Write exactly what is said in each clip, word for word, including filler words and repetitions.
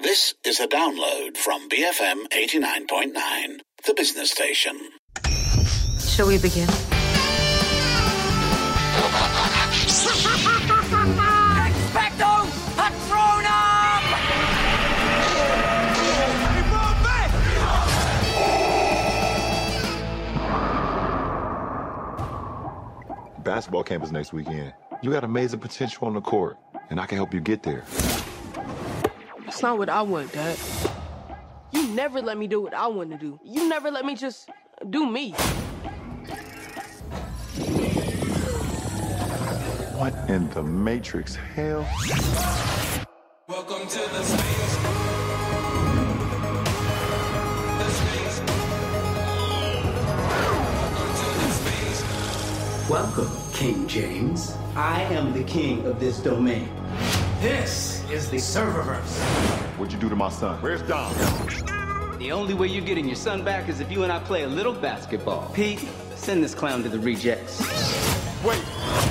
This is a download from B F M eighty-nine point nine, the business station. Shall we begin? Expecto Patronum! Basketball camp is next weekend. You got amazing potential on the court, and I can help you get there. That's not what I want, Dad. You never let me do what I want to do. You never let me just do me. What in the Matrix hell? Welcome to the space. The space. Welcome to the space. Welcome, King James. I am the king of this domain. This is the serververse. What'd you do to my son? Where's Dom? The only way you're getting your son back is if you and I play a little basketball. Pete, send this clown to the rejects. Wait.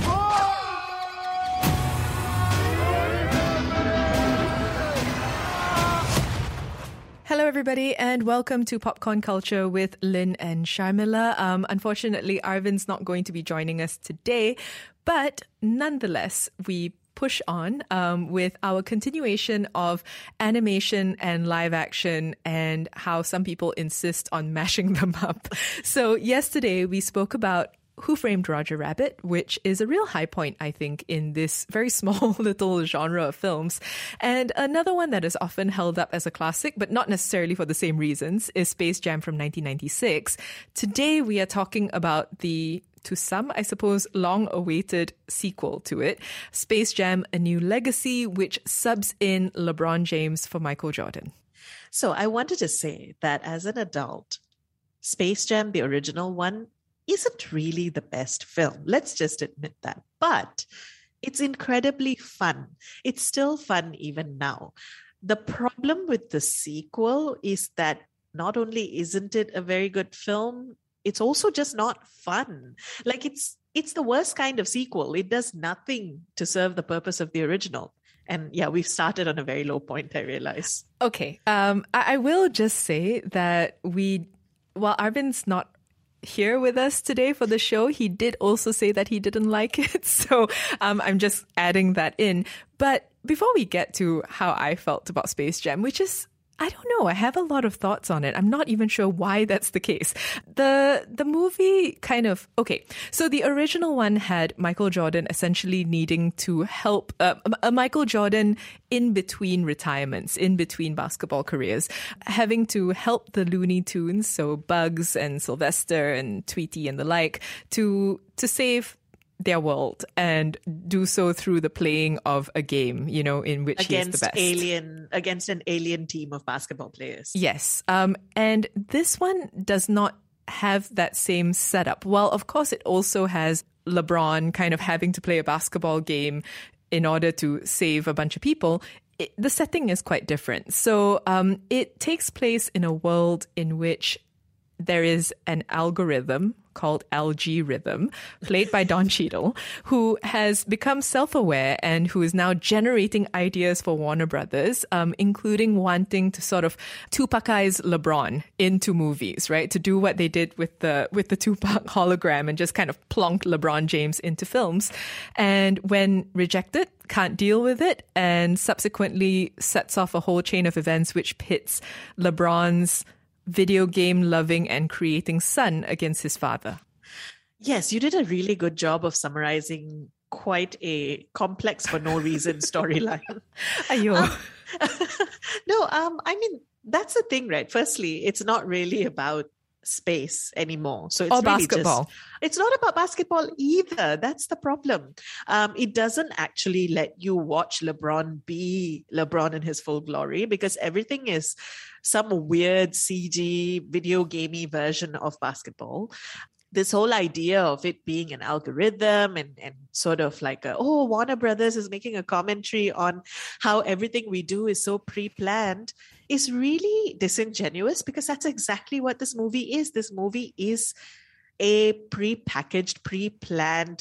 Hello, everybody, and welcome to Popcorn Culture with Lynn and Sharmila. Um, unfortunately, Arvind's not going to be joining us today, but nonetheless, we push on um, with our continuation of animation and live action and how some people insist on mashing them up. So yesterday, we spoke about Who Framed Roger Rabbit, which is a real high point, I think, in this very small little genre of films. And another one that is often held up as a classic, but not necessarily for the same reasons, is Space Jam from nineteen ninety-six. Today, we are talking about the, to some, I suppose, long-awaited sequel to it, Space Jam: A New Legacy, which subs in LeBron James for Michael Jordan. So I wanted to say that as an adult, Space Jam, the original one, isn't really the best film. Let's just admit that. But it's incredibly fun. It's still fun even now. The problem with the sequel is that not only isn't it a very good film, it's also just not fun. Like it's it's the worst kind of sequel. It does nothing to serve the purpose of the original. And yeah, we've started on a very low point, I realize. Okay. Um, I, I will just say that we, while Arvind's not here with us today for the show, he did also say that he didn't like it. So um, I'm just adding that in. But before we get to how I felt about Space Jam, which is, I don't know, I have a lot of thoughts on it. I'm not even sure why that's the case. The the movie kind of, okay, so the original one had Michael Jordan essentially needing to help, uh, a Michael Jordan in between retirements, in between basketball careers, having to help the Looney Tunes, so Bugs and Sylvester and Tweety and the like, to to save their world and do so through the playing of a game, you know, in which against he is the best. alien against an alien team of basketball players. Yes. Um, and this one does not have that same setup. Well, of course, it also has LeBron kind of having to play a basketball game in order to save a bunch of people. It, the setting is quite different. So um, it takes place in a world in which there is an algorithm called Algorithm, played by Don Cheadle, who has become self-aware and who is now generating ideas for Warner Brothers, um, including wanting to sort of Tupacize LeBron into movies, right? To do what they did with the with the Tupac hologram and just kind of plonk LeBron James into films. And when rejected, can't deal with it, and subsequently sets off a whole chain of events which pits LeBron's video game loving and creating son against his father. Yes, you did a really good job of summarizing quite a complex for no reason storyline. Ayo. Um, no, um, I mean, that's the thing, right? Firstly, it's not really about space anymore. So it's or really basketball. Just, it's not about basketball either. That's the problem. Um, it doesn't actually let you watch LeBron be LeBron in his full glory because everything is some weird C G video gamey version of basketball. This whole idea of it being an algorithm and, and sort of like, a, oh, Warner Brothers is making a commentary on how everything we do is so pre-planned is really disingenuous because that's exactly what this movie is. This movie is a pre-packaged, pre-planned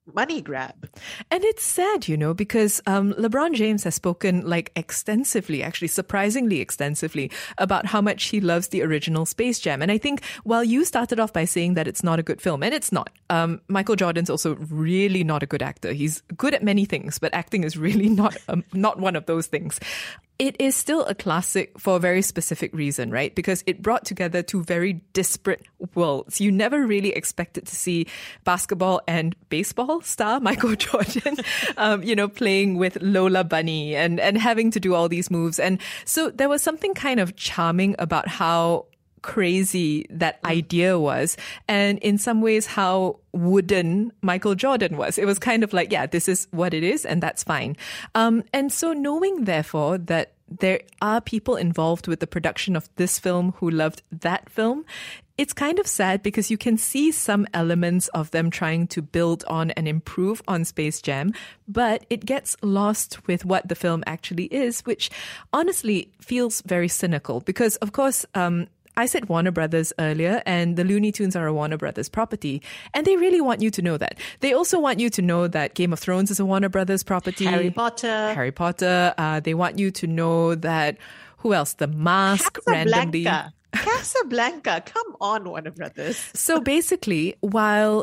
money grab. And it's sad, you know, because um, LeBron James has spoken like extensively, actually surprisingly extensively, about how much he loves the original Space Jam. And I think while you started off by saying that it's not a good film, and it's not, um, Michael Jordan's also really not a good actor. He's good at many things, but acting is really not um, not one of those things. It is still a classic for a very specific reason, right? Because it brought together two very disparate worlds. You never really expected to see basketball and baseball star Michael Jordan, um, you know, playing with Lola Bunny and, and having to do all these moves. And so there was something kind of charming about how crazy that idea was, and in some ways how wooden Michael Jordan was. It was kind of like, yeah, this is what it is, and that's fine. Um, and so knowing, therefore, that there are people involved with the production of this film who loved that film, it's kind of sad because you can see some elements of them trying to build on and improve on Space Jam, but it gets lost with what the film actually is, which honestly feels very cynical because, of course, um, I said Warner Brothers earlier, and the Looney Tunes are a Warner Brothers property, and they really want you to know that. They also want you to know that Game of Thrones is a Warner Brothers property. Harry Potter. Harry Potter. Uh, they want you to know that, who else? The Mask randomly. Casablanca. Casablanca. Come on, Warner Brothers. So basically, while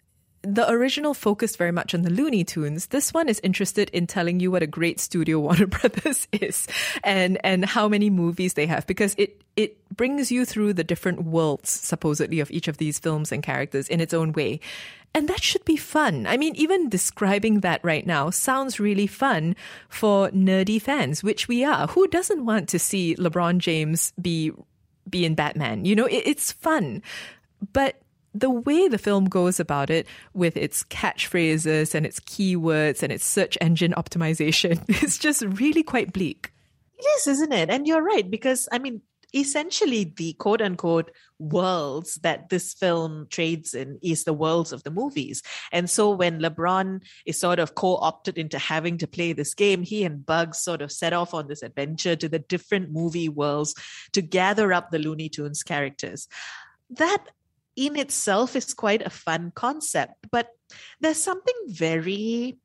the original focused very much on the Looney Tunes, this one is interested in telling you what a great studio Warner Brothers is and and how many movies they have, because it it brings you through the different worlds, supposedly, of each of these films and characters in its own way. And that should be fun. I mean, even describing that right now sounds really fun for nerdy fans, which we are. Who doesn't want to see LeBron James be, be in Batman? You know, it, it's fun. But the way the film goes about it, with its catchphrases and its keywords and its search engine optimization, is just really quite bleak. It is, isn't it? And you're right, because, I mean, essentially the quote-unquote worlds that this film trades in is the worlds of the movies. And so when LeBron is sort of co-opted into having to play this game, he and Bugs sort of set off on this adventure to the different movie worlds to gather up the Looney Tunes characters. That in itself is quite a fun concept, but there's something very,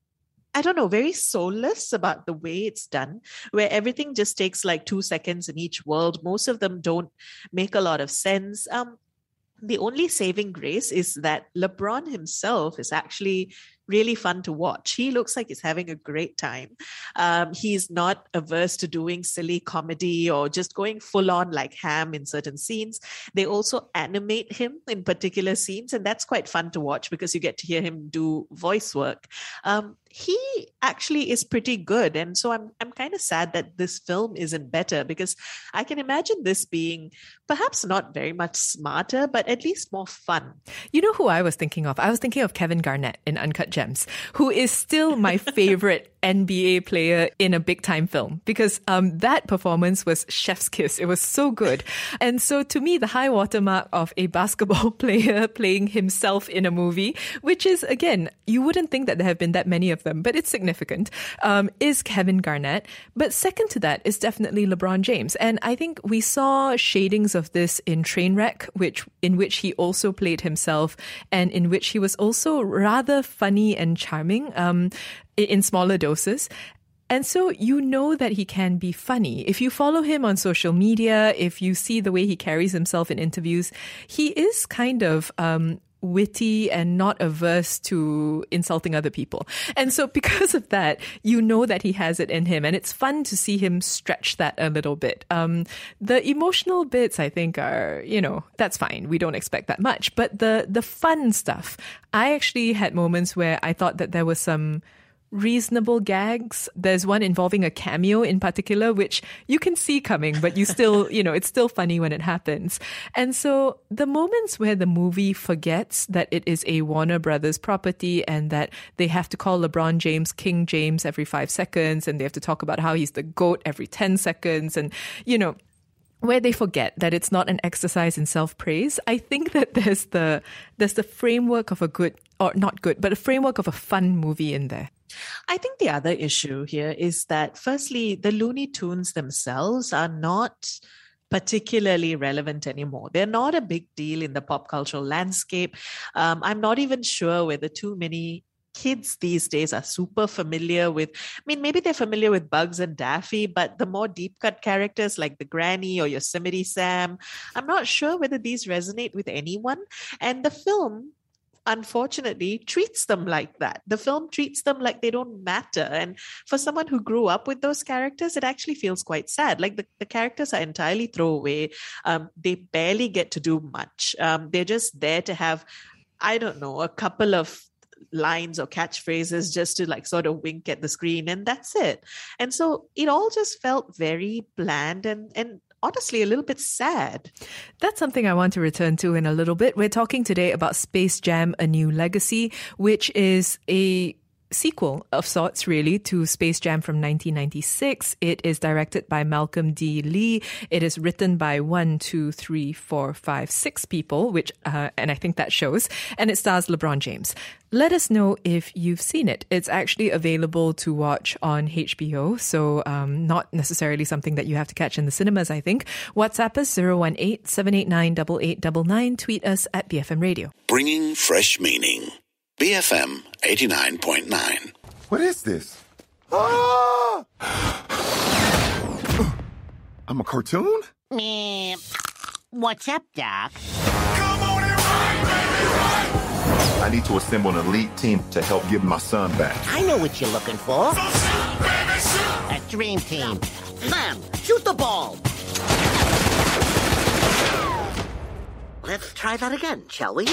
I don't know, very soulless about the way it's done, where everything just takes like two seconds in each world. Most of them don't make a lot of sense. Um, the only saving grace is that LeBron himself is actually really fun to watch. He looks like he's having a great time. Um, he's not averse to doing silly comedy or just going full on like ham in certain scenes. They also animate him in particular scenes, and that's quite fun to watch because you get to hear him do voice work. Um, he actually is pretty good. And so I'm I'm kind of sad that this film isn't better, because I can imagine this being perhaps not very much smarter, but at least more fun. You know who I was thinking of? I was thinking of Kevin Garnett in Uncut Gems, who is still my favorite N B A player in a big time film, because um, that performance was chef's kiss. It was so good. And so to me, the high watermark of a basketball player playing himself in a movie, which is, again, you wouldn't think that there have been that many of them, but it's significant, um, is Kevin Garnett. But second to that is definitely LeBron James. And I think we saw shadings of this in Trainwreck, which in which he also played himself, and in which he was also rather funny and charming. Um, in smaller doses. And so you know that he can be funny. If you follow him on social media, if you see the way he carries himself in interviews, he is kind of um, witty and not averse to insulting other people. And so because of that, you know that he has it in him. And it's fun to see him stretch that a little bit. Um, the emotional bits, I think, are, you know, that's fine. We don't expect that much. But the the fun stuff, I actually had moments where I thought that there was some reasonable gags. There's one involving a cameo in particular, which you can see coming, but you still, you know, it's still funny when it happens. And so the moments where the movie forgets that it is a Warner Brothers property and that they have to call LeBron James King James every five seconds and they have to talk about how he's the GOAT every ten seconds and, you know, where they forget that it's not an exercise in self-praise, I think that there's the there's the framework of a good, or not good, but a framework of a fun movie in there. I think the other issue here is that, firstly, the Looney Tunes themselves are not particularly relevant anymore. They're not a big deal in the pop cultural landscape. Um, I'm not even sure whether too many kids these days are super familiar with, I mean, maybe they're familiar with Bugs and Daffy, but the more deep cut characters like the Granny or Yosemite Sam, I'm not sure whether these resonate with anyone. And the film, unfortunately, treats them like that. The film treats them like they don't matter. And for someone who grew up with those characters, it actually feels quite sad. Like the, the characters are entirely throwaway. Um, they barely get to do much. Um, they're just there to have, I don't know, a couple of lines or catchphrases just to like sort of wink at the screen, and that's it. And so it all just felt very bland and and honestly a little bit sad. That's something I want to return to in a little bit. We're talking today about Space Jam: A New Legacy, which is a sequel of sorts, really, to Space Jam from nineteen ninety-six. It is directed by Malcolm D. Lee. It is written by one, two, three, four, five, six people, which, uh, and I think that shows. And it stars LeBron James. Let us know if you've seen it. It's actually available to watch on H B O, so um, not necessarily something that you have to catch in the cinemas, I think. WhatsApp us zero one eight, seven eight nine, eight eight nine nine. Tweet us at B F M Radio. Bringing fresh meaning. B F M eighty-nine point nine. What is this? Ah! I'm a cartoon? Meh. What's up, Doc? Come on and ride, baby, ride! I need to assemble an elite team to help give my son back. I know what you're looking for. So shoot, baby, shoot! A dream team. Them, shoot the ball. Let's try that again, shall we?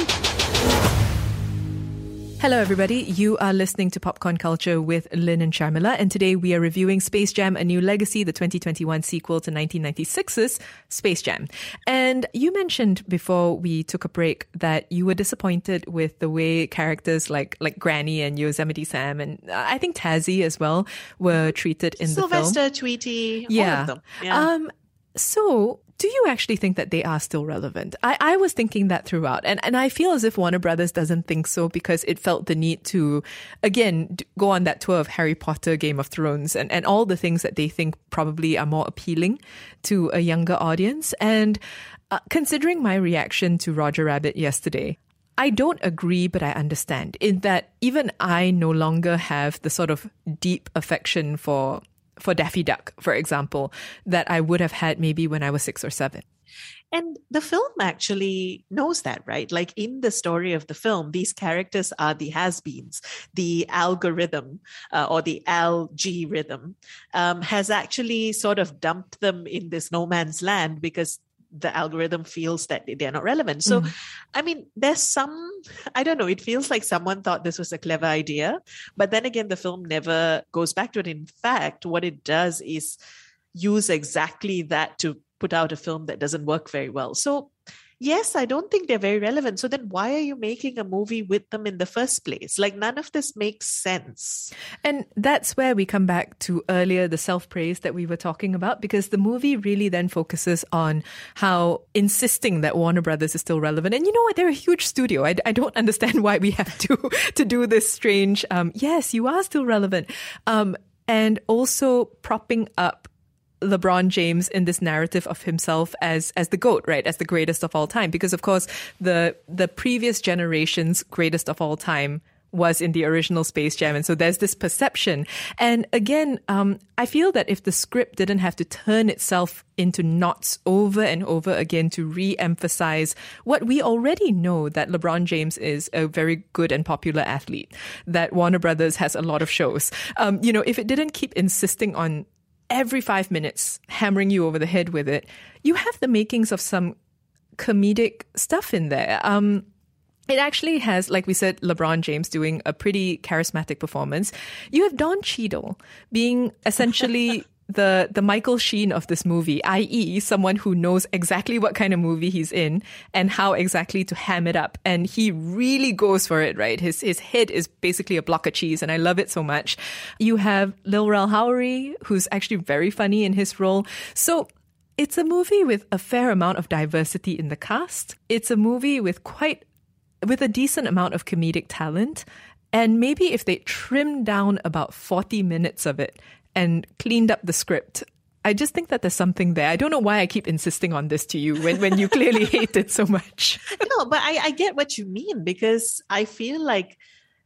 Hello, everybody. You are listening to Popcorn Culture with Lynn and Sharmila, and today we are reviewing Space Jam: A New Legacy, the twenty twenty-one sequel to nineteen ninety-six's Space Jam. And you mentioned before we took a break that you were disappointed with the way characters like like Granny and Yosemite Sam, and I think Tazzy as well, were treated in Sylvester, the film. Tweety, Yeah. all of them. Yeah. Um, so... do you actually think that they are still relevant? I, I was thinking that throughout. And, and I feel as if Warner Brothers doesn't think so because it felt the need to, again, d- go on that tour of Harry Potter, Game of Thrones, and, and all the things that they think probably are more appealing to a younger audience. And uh, considering my reaction to Roger Rabbit yesterday, I don't agree, but I understand in that even I no longer have the sort of deep affection for for Daffy Duck, for example, that I would have had maybe when I was six or seven. And the film actually knows that, right? Like in the story of the film, these characters are the has-beens. The algorithm uh, or the algorithm um, has actually sort of dumped them in this no man's land because the algorithm feels that they're not relevant. So, mm. I mean, there's some, I don't know, it feels like someone thought this was a clever idea, but then again, the film never goes back to it. In fact, what it does is use exactly that to put out a film that doesn't work very well. So, yes, I don't think they're very relevant. So then why are you making a movie with them in the first place? Like, none of this makes sense. And that's where we come back to earlier the self-praise that we were talking about, because the movie really then focuses on how insisting that Warner Brothers is still relevant. And you know what? They're a huge studio. I, I don't understand why we have to, to do this strange, um, yes, you are still relevant. Um, and also propping up LeBron James in this narrative of himself as as the GOAT, right? As the greatest of all time. Because, of course, the the previous generation's greatest of all time was in the original Space Jam. And so there's this perception. And again, um, I feel that if the script didn't have to turn itself into knots over and over again to re-emphasize what we already know, that LeBron James is a very good and popular athlete, that Warner Brothers has a lot of shows. Um, you know, if it didn't keep insisting on every five minutes hammering you over the head with it, you have the makings of some comedic stuff in there. Um, it actually has, like we said, LeBron James doing a pretty charismatic performance. You have Don Cheadle being essentially the the Michael Sheen of this movie, that is someone who knows exactly what kind of movie he's in and how exactly to ham it up. And he really goes for it, right? His his head is basically a block of cheese, and I love it so much. You have Lil Rel Howery, who's actually very funny in his role. So it's a movie with a fair amount of diversity in the cast. It's a movie with quite with a decent amount of comedic talent. And maybe if they trimmed down about forty minutes of it and cleaned up the script, I just think that there's something there. I don't know why I keep insisting on this to you when, when you clearly hate it so much. No, but I, I get what you mean, because I feel like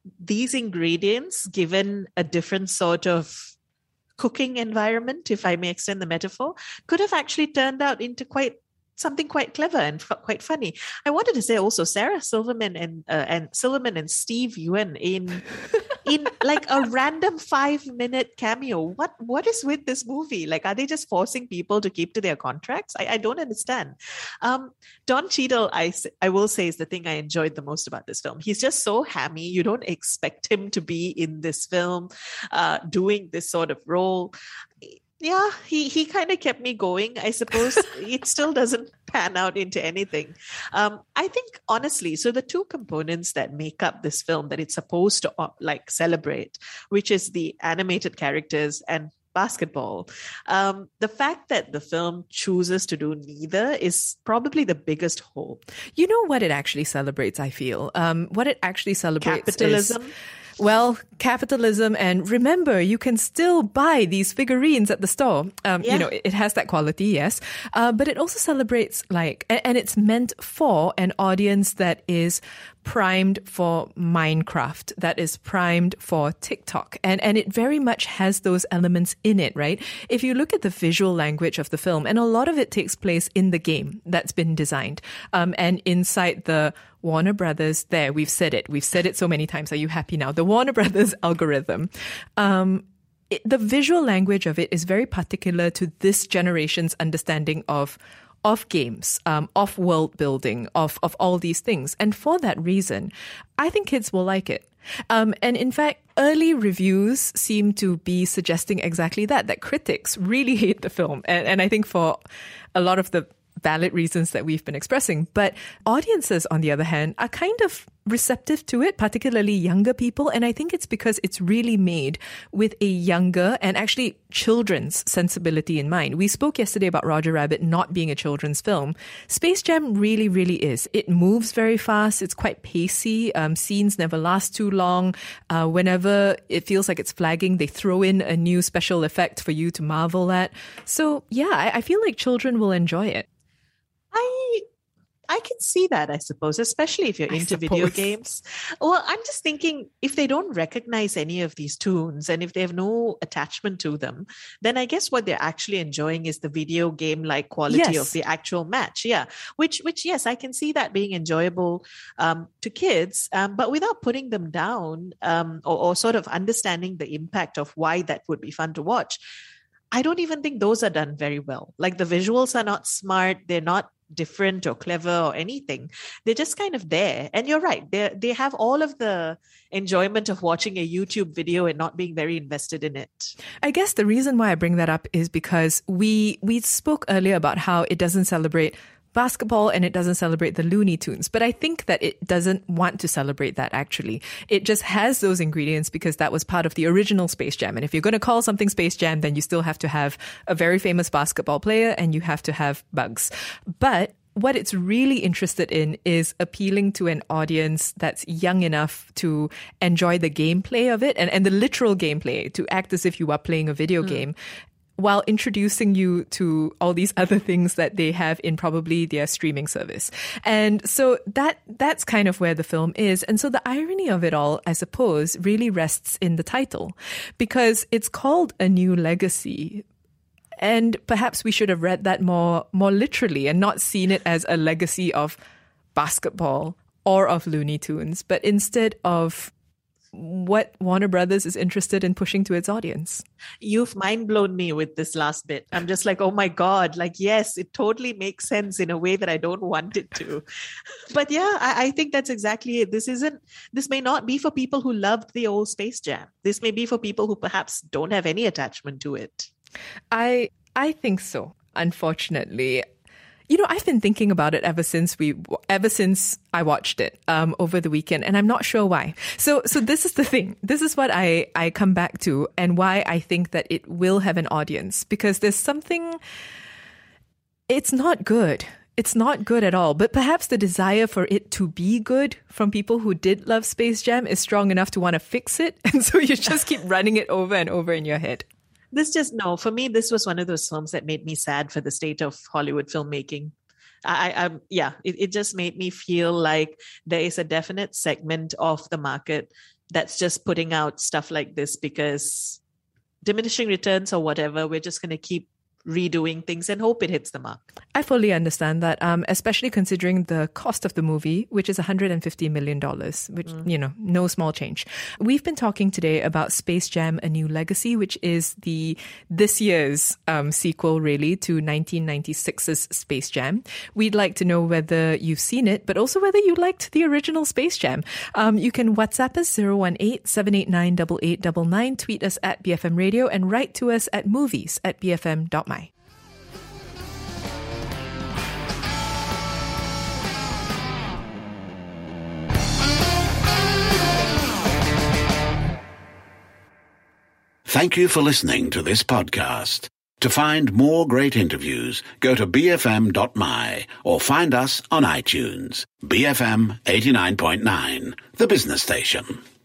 these ingredients, given a different sort of cooking environment, if I may extend the metaphor, could have actually turned out into quite something quite clever and f- quite funny. I wanted to say also Sarah Silverman and uh, and Silverman and Steve Ewan in in like a random five minute cameo. What what is with this movie? Like, are they just forcing people to keep to their contracts? I, I don't understand. Um, Don Cheadle, I I will say, is the thing I enjoyed the most about this film. He's just so hammy. You don't expect him to be in this film, uh, doing this sort of role. Yeah, he, he kind of kept me going. I suppose it still doesn't pan out into anything. Um, I think, honestly, so the two components that make up this film that it's supposed to uh, like celebrate, which is the animated characters and basketball. Um, the fact that the film chooses to do neither is probably the biggest hole. You know what it actually celebrates, I feel? Um, what it actually celebrates Capitalism. is... Well, capitalism, and remember, you can still buy these figurines at the store. Um, Yeah. You know, it, it has that quality, yes. Uh, but it also celebrates like, and, and it's meant for an audience that is primed for Minecraft, that is primed for TikTok. And, and it very much has those elements in it, right? If you look at the visual language of the film, and a lot of it takes place in the game that's been designed, um, and inside the Warner Brothers, there, we've said it. We've said it so many times. Are you happy now? The Warner Brothers algorithm. Um, it, the visual language of it is very particular to this generation's understanding of of games, um, of world building, of, of all these things. And for that reason, I think kids will like it. Um, and in fact, early reviews seem to be suggesting exactly that, that critics really hate the film. And, and I think for a lot of the valid reasons that we've been expressing. But audiences, on the other hand, are kind of receptive to it, particularly younger people. And I think it's because it's really made with a younger and actually children's sensibility in mind. We spoke yesterday about Roger Rabbit not being a children's film. Space Jam really, really is. It moves very fast. It's quite pacey. Um, scenes never last too long. Uh, whenever it feels like it's flagging, they throw in a new special effect for you to marvel at. So yeah, I, I feel like children will enjoy it. I I can see that, I suppose, especially if you're I into video suppose. games. Well, I'm just thinking if they don't recognize any of these tunes and if they have no attachment to them, then I guess what they're actually enjoying is the video game like quality Yes. of the actual match. Yeah, which, which yes, I can see that being enjoyable um, to kids, um, but without putting them down um, or, or sort of understanding the impact of why that would be fun to watch. I don't even think those are done very well. Like the visuals are not smart. They're not different or clever or anything. They're just kind of there. And you're right. They they have all of the enjoyment of watching a YouTube video and not being very invested in it. I guess the reason why I bring that up is because we we spoke earlier about how it doesn't celebrate basketball and it doesn't celebrate the Looney Tunes. But I think that it doesn't want to celebrate that, actually. It just has those ingredients because that was part of the original Space Jam. And if you're going to call something Space Jam, then you still have to have a very famous basketball player and you have to have Bugs. But what it's really interested in is appealing to an audience that's young enough to enjoy the gameplay of it and, and the literal gameplay, to act as if you are playing a video mm. game, while introducing you to all these other things that they have in probably their streaming service. And so that that's kind of where the film is. And so the irony of it all, I suppose, really rests in the title, because it's called A New Legacy. And perhaps we should have read that more more literally and not seen it as a legacy of basketball or of Looney Tunes, but instead of what Warner Brothers is interested in pushing to its audience. You've mind blown me with this last bit. I'm just like, oh my God, like, yes, it totally makes sense in a way that I don't want it to. But yeah, I, I think that's exactly it. This isn't, this may not be for people who loved the old Space Jam. This may be for people who perhaps don't have any attachment to it. I I think so, unfortunately. You know, I've been thinking about it ever since we, ever since I watched it um, over the weekend, and I'm not sure why. So, so this is the thing. This is what I, I come back to, and why I think that it will have an audience, because there's something. It's not good. It's not good at all. But perhaps the desire for it to be good from people who did love Space Jam is strong enough to want to fix it, and so you just keep running it over and over in your head. This just, no, for me, this was one of those films that made me sad for the state of Hollywood filmmaking. I, I yeah, it, it just made me feel like there is a definite segment of the market that's just putting out stuff like this because diminishing returns or whatever, we're just going to keep redoing things and hope it hits the mark. I fully understand that, um, especially considering the cost of the movie, which is one hundred fifty million dollars, which, mm. you know, no small change. We've been talking today about Space Jam: A New Legacy, which is the this year's um, sequel, really, to nineteen ninety-six's Space Jam. We'd like to know whether you've seen it, but also whether you liked the original Space Jam. Um, you can WhatsApp us zero one eight, seven eight nine, eight eight nine nine, tweet us at B F M Radio, and write to us at movies at b f m dot my. Thank you for listening to this podcast. To find more great interviews, go to b f m dot m y or find us on iTunes. B F M eighty-nine point nine, the business station.